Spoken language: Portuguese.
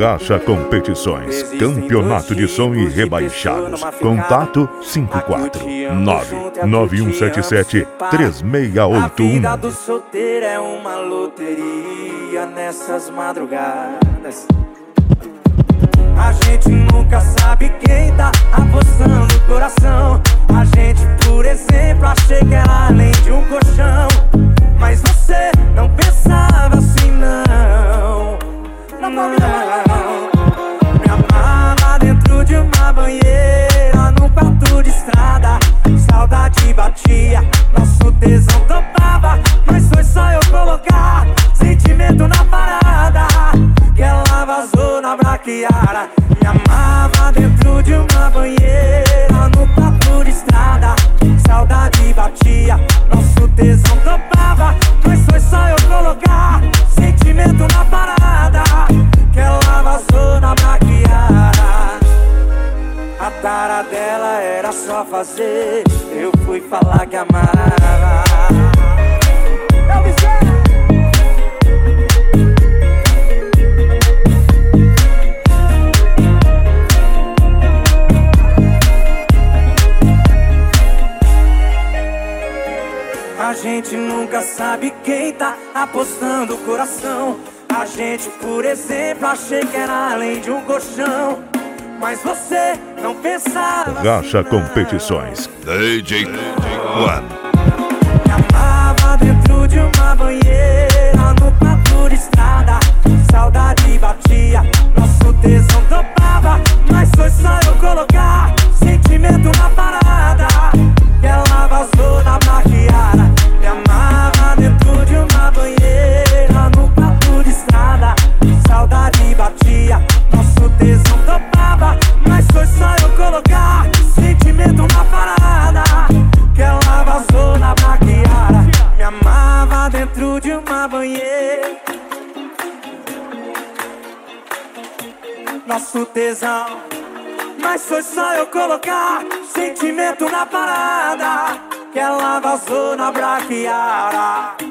Gacha Competições, campeonato de som e rebaixados. Contato 54991773681. A vida do solteiro é uma loteria nessas madrugadas. A gente nunca sabe quem tá apostando o coração. A gente, por exemplo, achei que era além de um colchão. Mas você não pensava assim, não. Não. Me amava dentro de uma banheira, num quarto de estrada. Saudade batia, nosso tesão topava. Mas foi só eu colocar sentimento na parada que ela vazou na braquiara. Me amava dentro de uma banheira, no quarto de estrada. Saudade batia, nosso tesão topava. Mas foi só eu colocar sentimento na parada que ela vazou na braquiara. A tara dela era só fazer, eu fui falar que amava. Eu me sei. A gente nunca sabe quem tá apostando o coração. A gente, por exemplo, achei que era além de um colchão. Mas você não pensava Gacha assim, Competições, DJ One. Me amava dentro de uma banheira, no quarto de estrada. Saudade batia, nosso tesão topava. Mas foi só eu colocar sentimento na parada que ela vazou na braquiara. Me amava dentro de uma banheira, no quarto de estrada. Saudade batia, nosso tesão topava. Mas foi só eu colocar sentimento na parada que ela vazou na braquiara. Me amava dentro de uma banheira, nosso tesão. Mas foi só eu colocar sentimento na parada que ela vazou na braquiara.